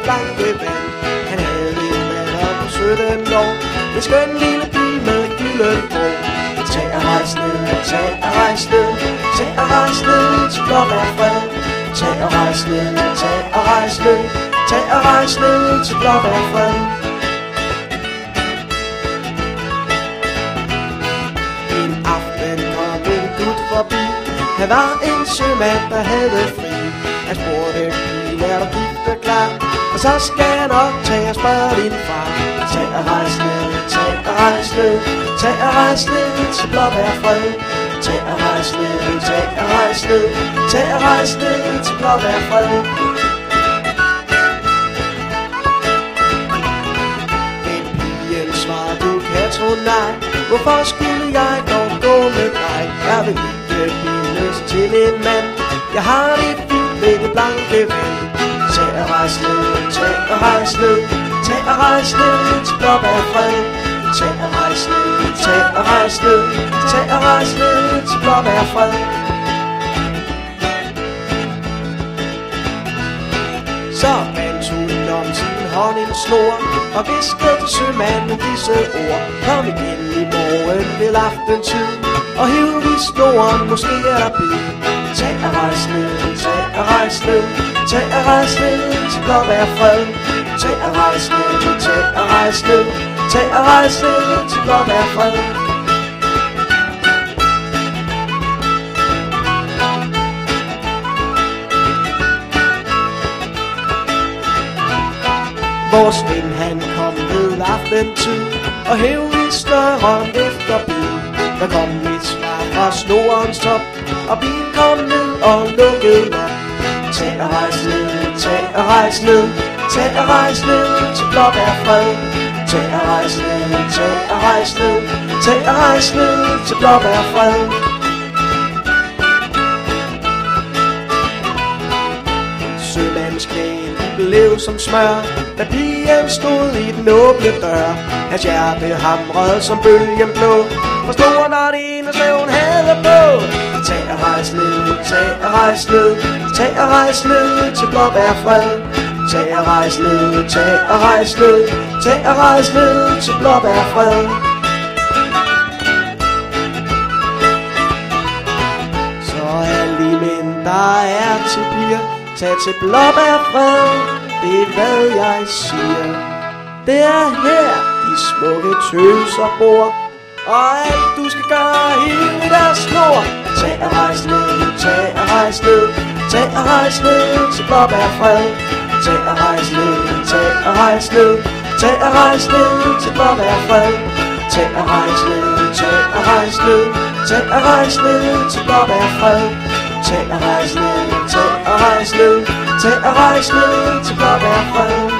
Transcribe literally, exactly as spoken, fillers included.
blanke vand. Han havde en datter på sytten år, en skøn lille pige med gylden hår. Tag og rejs ned, tag og rejs ned, tag og rejs ned til Blåbærfred. Tag og rejs ned, tag og rejs ned, tag og rejs ned til Blåbærfred. En aften kom en gut forbi. Han var en sømand, der havde fri. Han spurgte pigen, er du gift og klar? Og så skal jeg nok tage og spørge din far. Tag og rejs ned, tag og rejs ned, tag og rejs ned til Blåbærfred. Tag og rejs ned, tag og rejs ned, tag og rejs ned til Blåbærfred. Men pigen svarede, du kan tro nej. Hvorfor skulle jeg dog gå med dig? Jeg vil ikke bindes til en mand. Jeg har det fint ved det blanke vand. Tag og rejs ned, tag og rejs ned, tag og rejs ned til Blåbærfred. Tag og rejs ned, tag og rejs ned, tag og rejs ned til Blåbærfred. Så bandt hun om sin hånd en snor og viskede til sømanden disse ord. Kom igen i morgen ved aftentid og hiv vi snoren, måske er der bid. Tag og rejs ned, tag og rejs ned, tag og rejs ned til Blåbærfred. Tag og rejs ned, tag og rejs ned, tag og rejs ned til Blåbærfred. Vores ven han kom ved aftentid og hæv i snøren efter bil. Der kom et svar fra snorens top, og bilen kom ned og lukkede op. Tag og rejs ned, tag og rejs ned, tag og rejs ned til Blåbærfred. Tag og rejs ned, tag og rejs ned, tag og rejs ned til Blåbærfred. Sømandens knæ blev som smør, da pigen stod i den åbne dør. Hans hjerte hamrede som bølgen blå, for stor når det ene hun havde på. Tag og rejs ned, tag og rejs ned, tag og rejs ned til Blåbærfred. Tag og rejs ned, tag og rejs ned, tag og rejs ned til Blåbærfred. Så alle de mænd, der er til piger, tag til Blåbærfred, det er hvad jeg siger. Det er her, de smukke tøser bor, og alt du skal gøre hele deres snor. Tag og rejs ned, tag og rejs ned, tag og rejs ned til Blåbærfred. Tag og rejs ned, tag og rejs ned, tag og rejs ned til Blåbærfred. Tag og rejs ned, tag og rejs ned, tag og rejs ned til Blåbærfred. Tag og rejs ned, tag og rejs ned, tag og rejs ned til Blåbærfred.